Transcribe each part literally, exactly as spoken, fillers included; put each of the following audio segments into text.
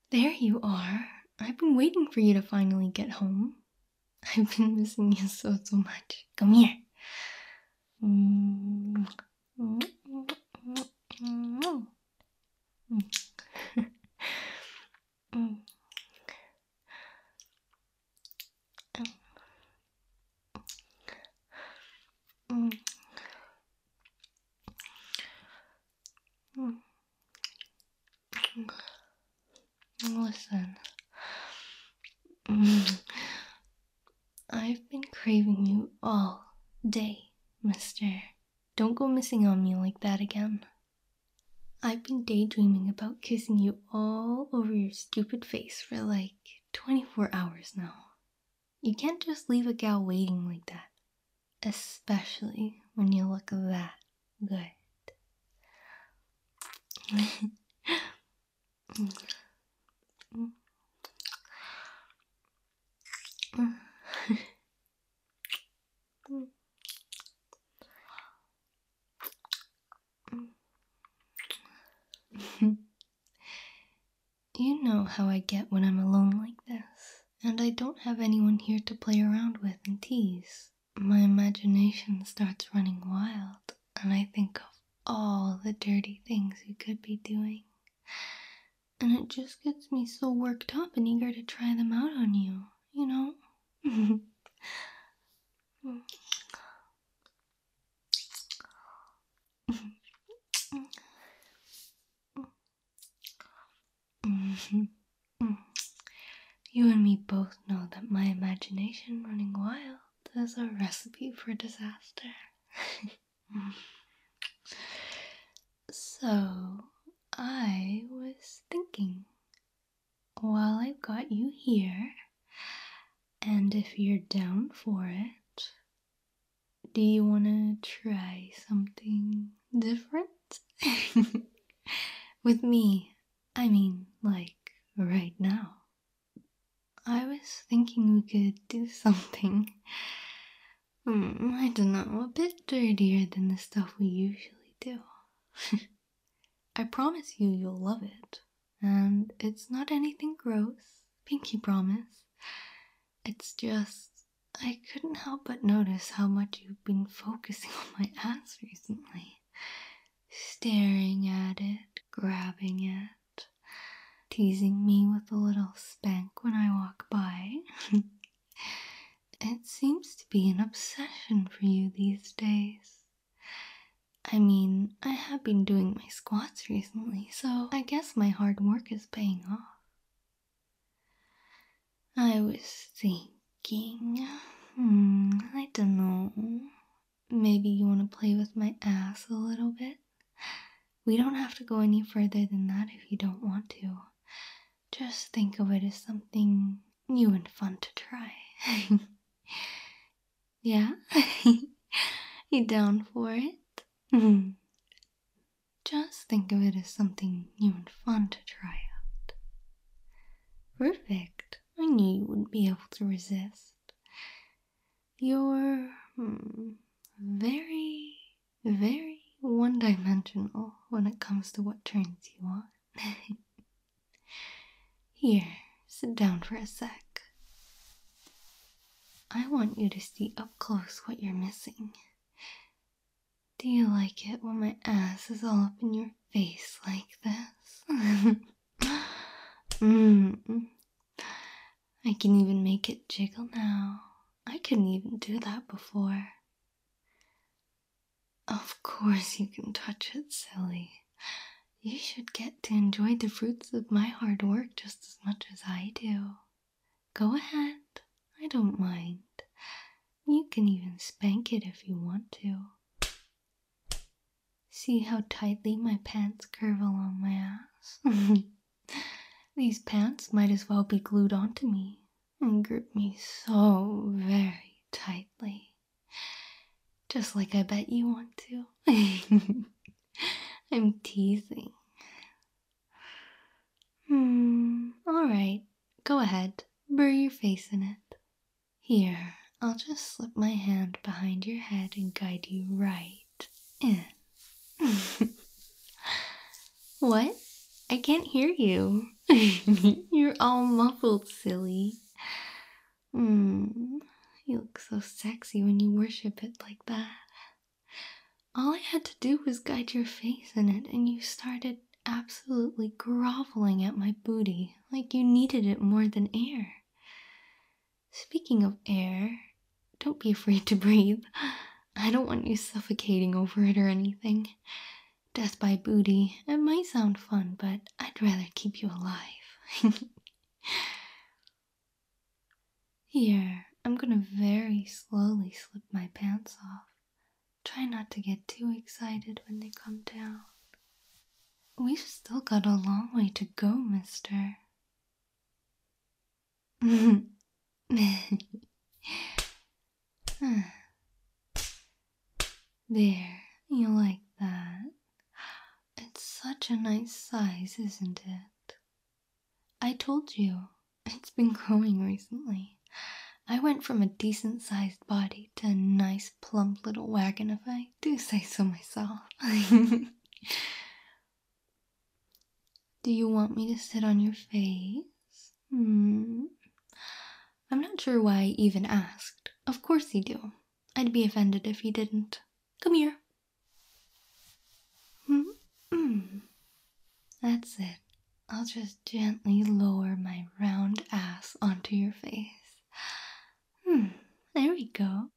There you are. I've been waiting for you to finally get home. I've been missing you so, so much. Come here. Mm. Listen, I've been craving you all day, mister. Don't go missing on me like that again. I've been daydreaming about kissing you all over your stupid face for like twenty-four hours now. You can't just leave a gal waiting like that, especially when you look that good. You know how I get when I'm alone like this, and I don't have anyone here to play around with and tease. My imagination starts running wild, and I think of all the dirty things you could be doing. And it just gets me so worked up and eager to try them out on you, you know? You and me both know that my imagination running wild is a recipe for disaster. So, I was thinking, while I've got you here, and if you're down for it, do you want to try something different? With me, I mean, like, right now. I was thinking we could do something, hmm, I don't know, a bit dirtier than the stuff we usually do. I promise you you'll love it. And it's not anything gross, pinky promise. It's just, I couldn't help but notice how much you've been focusing on my ass recently. Staring at it, grabbing it, teasing me with a little spank when I walk by. It seems to be an obsession for you these days. I mean, I have been doing my squats recently, so I guess my hard work is paying off. I was thinking, hmm, I don't know, maybe you want to play with my ass a little bit? We don't have to go any further than that if you don't want to. Just think of it as something new and fun to try. Yeah? You down for it? Just think of it as something new and fun to try out. Perfect. I knew you wouldn't be able to resist. You're hmm, very, very one-dimensional when it comes to what turns you on. Here, sit down for a sec. I want you to see up close what you're missing. Do you like it when my ass is all up in your face like this? mm. I can even make it jiggle now. I couldn't even do that before. Of course you can touch it, silly. You should get to enjoy the fruits of my hard work just as much as I do. Go ahead, I don't mind. You can even spank it if you want to. See how tightly my pants curve along my ass? These pants might as well be glued onto me and grip me so very tightly. Just like I bet you want to. I'm teasing. Hmm, alright, go ahead, bury your face in it. Here, I'll just slip my hand behind your head and guide you right in. What? I can't hear you. You're all muffled, silly. Hmm. You look so sexy when you worship it like that. All I had to do was guide your face in it, and you started absolutely groveling at my booty like you needed it more than air. Speaking of air, don't be afraid to breathe. I don't want you suffocating over it or anything. Death by booty, it might sound fun, but I'd rather keep you alive. Here, I'm gonna very slowly slip my pants off. Try not to get too excited when they come down. We've still got a long way to go, mister. There, you like that? It's such a nice size, isn't it? I told you, it's been growing recently. I went from a decent-sized body to a nice, plump little wagon, if I do say so myself. Do you want me to sit on your face? Hmm. I'm not sure why I even asked. Of course you do. I'd be offended if you didn't. Come here. Hmm. That's it. I'll just gently lower my round ass onto your face. Hmm. There we go.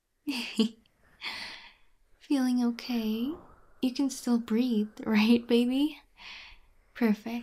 Feeling okay? You can still breathe, right, baby? Perfect.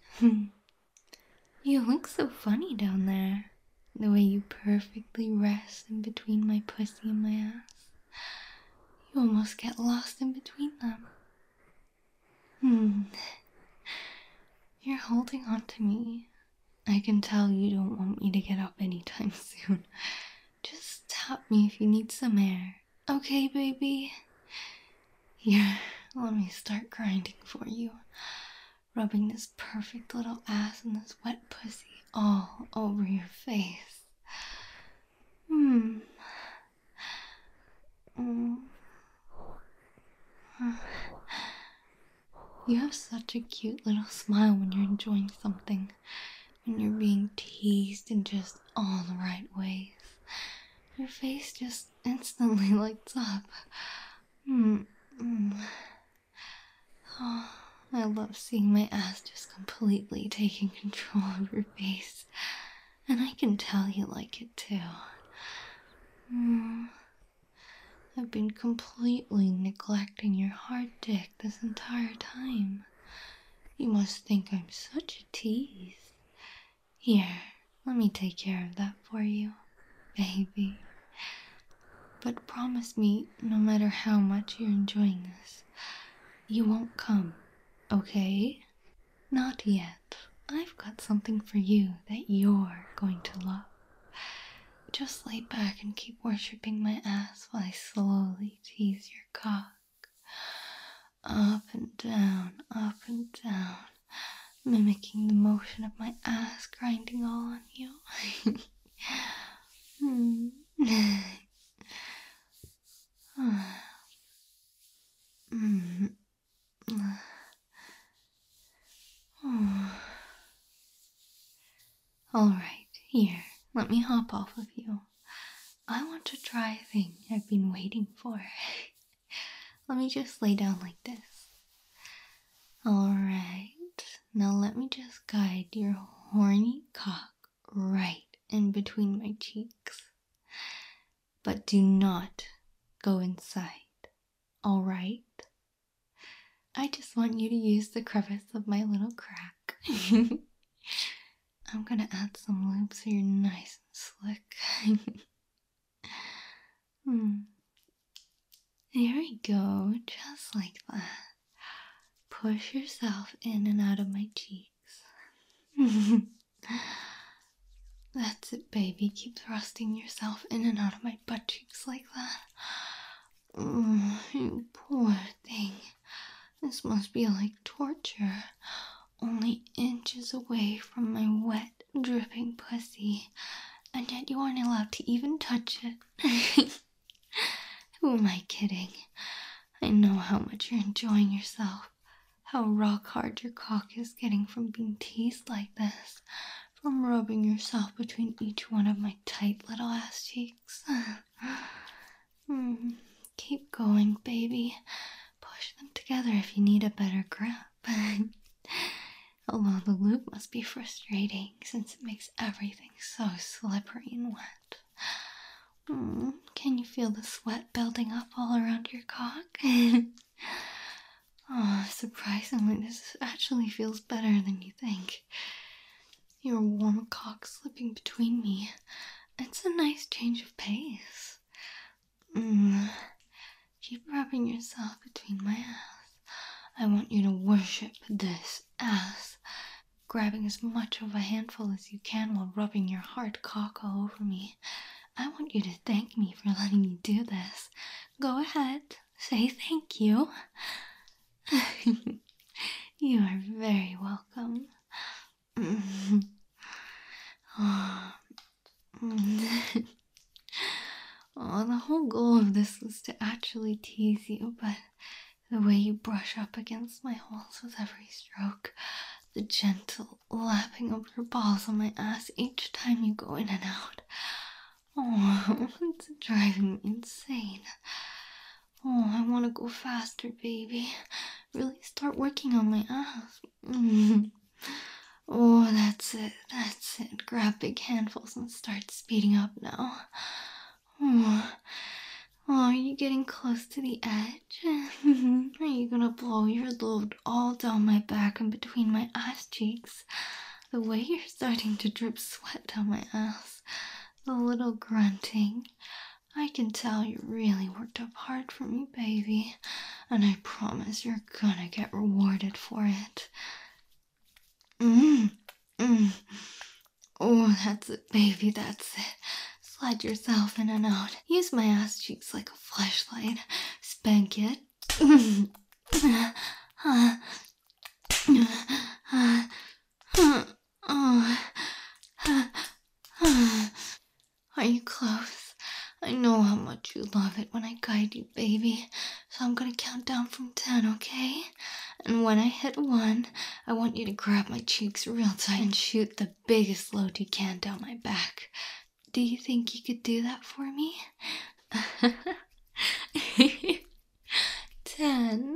You look so funny down there. The way you perfectly rest in between my pussy and my ass. You almost get lost in between them. Hmm. You're holding on to me. I can tell you don't want me to get up anytime soon. Just tap me if you need some air. Okay, baby? Here, let me start grinding for you. Rubbing this perfect little ass and this wet pussy all over your face. Hmm. Mm. You have such a cute little smile when you're enjoying something. When you're being teased in just all the right ways. Your face just instantly lights up. Mm. Mm. Oh, I love seeing my ass just completely taking control of your face. And I can tell you like it too. Mm. I've been completely neglecting your hard dick this entire time. You must think I'm such a tease. Here, let me take care of that for you, baby. But promise me, no matter how much you're enjoying this, you won't come, okay? Not yet. I've got something for you that you're going to love. Just lay back and keep worshipping my ass while I slowly tease your cock. Up and down, up and down, mimicking the motion of my ass grinding all on you. Hmm. Mm. Alright, here, let me hop off of you. I want to try a thing I've been waiting for. Let me just lay down like this. Alright, now let me just guide your horny cock right in between my cheeks. But do not go inside, alright? I just want you to use the crevice of my little crack. I'm gonna add some lube so you're nice and slick. hmm. There we go, just like that. Push yourself in and out of my cheeks. That's it, baby. Keep thrusting yourself in and out of my butt cheeks like that. Oh, you poor thing. This must be like torture. Only inches away from my wet, dripping pussy, and yet you aren't allowed to even touch it. Who am I kidding? I know how much you're enjoying yourself, how rock hard your cock is getting from being teased like this, from rubbing yourself between each one of my tight little ass cheeks. Mm, keep going, baby. Push them together if you need a better grip. Although the lube must be frustrating since it makes everything so slippery and wet. Mm, can you feel the sweat building up all around your cock? Oh, surprisingly, this actually feels better than you think. Your warm cock slipping between me. It's a nice change of pace. Mm. Keep rubbing yourself between my ass. I want you to worship this ass, grabbing as much of a handful as you can while rubbing your hard cock all over me. I want you to thank me for letting me do this. Go ahead, say thank you. You are very welcome. Oh, the whole goal of this was to actually tease you, but the way you brush up against my holes with every stroke, the gentle lapping of your balls on my ass each time you go in and out. Oh, it's driving me insane. Oh, I want to go faster, baby. Really start working on my ass. Mm. Oh, that's it, that's it. Grab big handfuls and start speeding up now. Oh, oh are you getting close to the edge? Are you gonna blow your load all down my back and between my ass cheeks? The way you're starting to drip sweat down my ass, the little grunting. I can tell you really worked up hard for me, baby, and I promise you're gonna get rewarded for it. Mm, mm. Oh, that's it, baby, that's it. Slide yourself in and out. Use my ass cheeks like a flashlight. Spank it. Are you close? I know how much you love it when I guide you, baby. So I'm gonna count down from ten, okay? And when I hit one, I want you to grab my cheeks real tight and shoot the biggest load you can down my back. Do you think you could do that for me? Ten,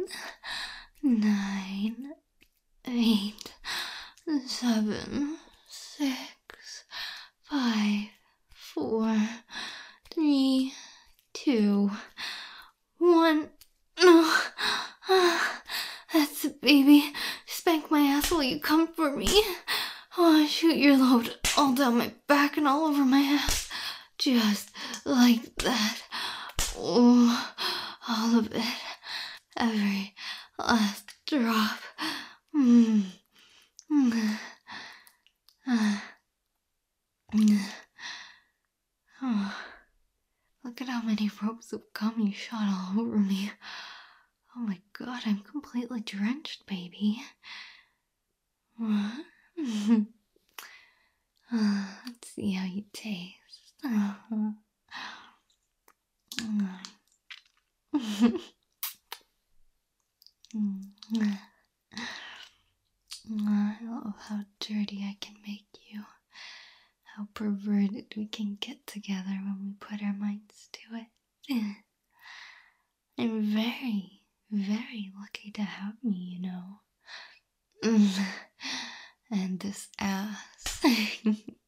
nine, eight, seven, six, five, four, three, two, one. No. That's it, baby. Spank my ass while you come for me. Oh, shoot your load all down my back and all over my ass. Just like that. Oh, all of it. Every last drop. Mm. Mm. Uh. Mm. Oh. Look at how many ropes of cum you shot all over me. Oh my god, I'm completely drenched, baby. What? uh, let's see how you taste. Uh-huh. I love how dirty I can make you. How perverted we can get together when we put our minds to it. I'm very, very lucky to have me, you know. And this ass.